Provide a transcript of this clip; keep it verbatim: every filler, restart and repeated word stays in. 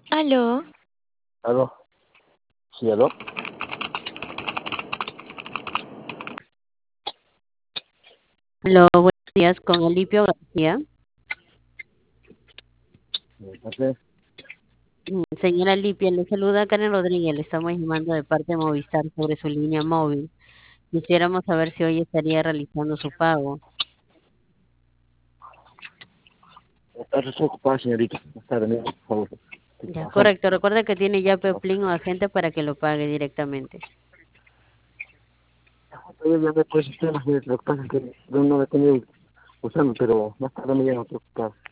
Aló, ¿Aló? Sí, aló. Aló, buenos días, con Alipio García. Entonces, Mm, Señora Alipia, le saluda Karen Rodríguez, le estamos llamando de parte de Movistar sobre su línea móvil. Quisiéramos saber si hoy estaría realizando su pago. está recién ocupada, señorita. Está de por favor. Estoy Ya, trabajando. correcto, recuerde que tiene ya Peplin o agente para que lo pague directamente. Todavía ya después sistemas, lo que pasa es que no me he tenido usando, pero más tarde me llamo preocupado.